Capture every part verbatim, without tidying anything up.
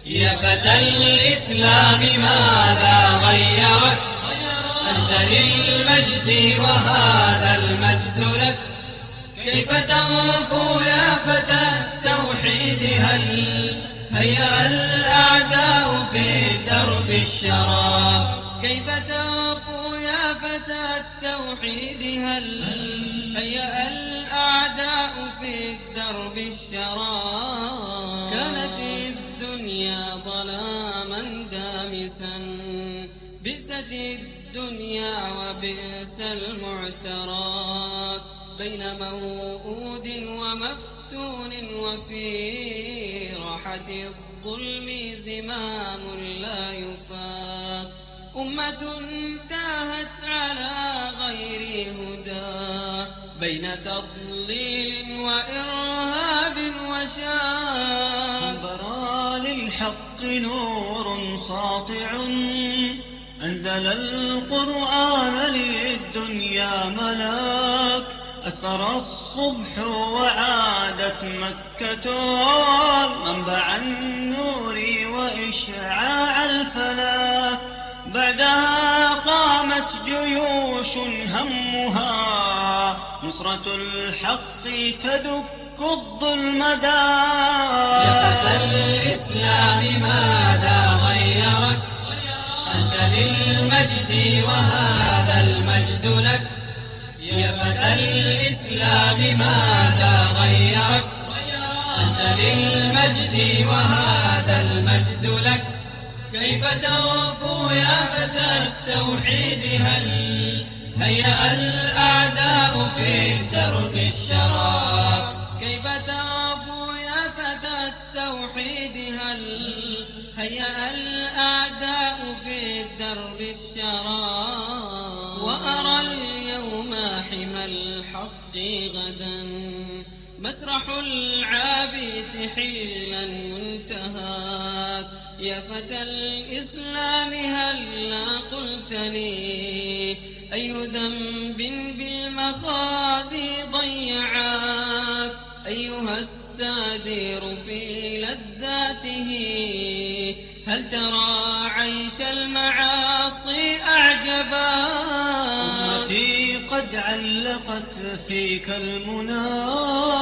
يا فتى الإسلام ماذا غيرك؟ أنت للمجد وهذا المجد لك. كيف تغفو يا فتى التوحيد؟ هل هيأ الأعداء في درب الشراب؟ كيف تغفو يا فتى التوحيد؟ هل هيأ الأعداء في درب الشراب؟ كانت الدنيا ظلاما دامسا، بئست الدنيا وبئس المعترات، بين موؤود ومفتون وفي راحة الظلم زمام لا يفاق. أمة تاهت على غير هدى، بين تضليل وإرهاب وشاق. برا للحق نور ساطع، أنزل القرآن للدنيا ملاك. أسفر الصبح وعادت مكة منبع النور وإشعاع الفلاك. بعدها قامت جيوش همها نصرة الحق تدك الظلم داك. يا فتى الإسلام ماذا غيرك؟ أنت للمجد وهذا المجد لك. يا فتى الإسلام ماذا غيرك؟ أنت للمجد وهذا المجد لك. كيف تغفو يا فتى التوحيد؟ هل هيأ الأعداء في درب الشراب؟ كيف تغفو يا فتى التوحيد؟ هل هيأ الأعداء في درب الشراب؟ وأرى اليوم حمى الحق غدا، مسرح العابث حلا منتهاك. يا فتى الإسلام هلا قلت لي أي ذنب بالمخاضي ضيعاك؟ أيها السادير في لذاته، هل ترى عيش المعاصي أعجباك؟ أمتي قد علقت فيك المنى،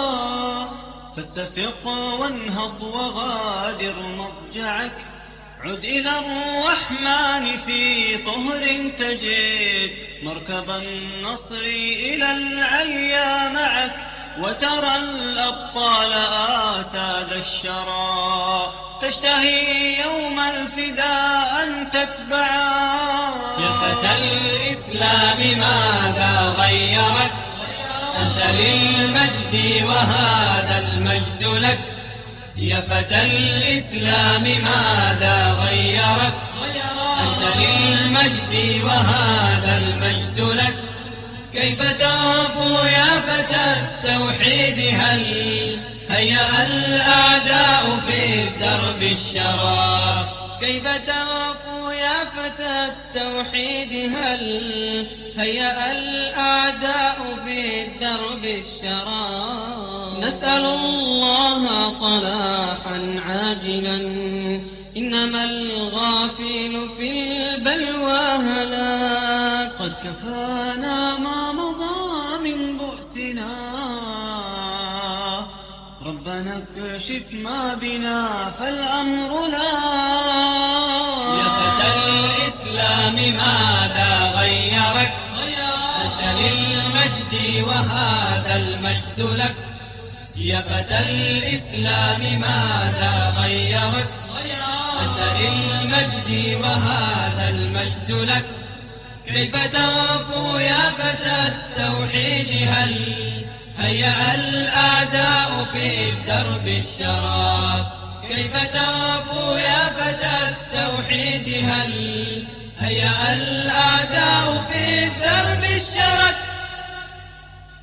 فاستفق وانهض وغادر مضجعك. عد إلى الرحمن في طهر تجد مركب النصر إلى العليا معك. وترى الأبطال آتاد الشرى تشتهي يوم الفداء أن تتبعا. يا فتى الإسلام ماذا غيرك؟ أنت للمجد وهذا المجد لك. يا فتى الإسلام ماذا غيرك؟ أنت للمجد وهذا المجد لك. كيف تغفو يا فتى التوحيد؟ هل هيأ الأعداء في درب الشراب؟ كيف تغفو يا فتى التوحيد؟ هل هيأ الأعداء في درب الشراب؟ نسأل الله صلاحا عاجلا، إنما الغافل في البلوى هلاك. قد كفانا ما مضى من بؤسنا، ربنا اكشف ما بنا فالأمر لا. يا فتى الإسلام ماذا غيرك؟ أنت للمجد وهذا المجد لك. يا فتى الإسلام ماذا غيرك؟ أنت للمجد وهذا المجد لك. كيف تغفو يا فتى التوحيد؟ هل هيأ الأعداء في درب الشراب؟ كيف تغفو يا فتى التوحيد؟ هل هيأ الأعداء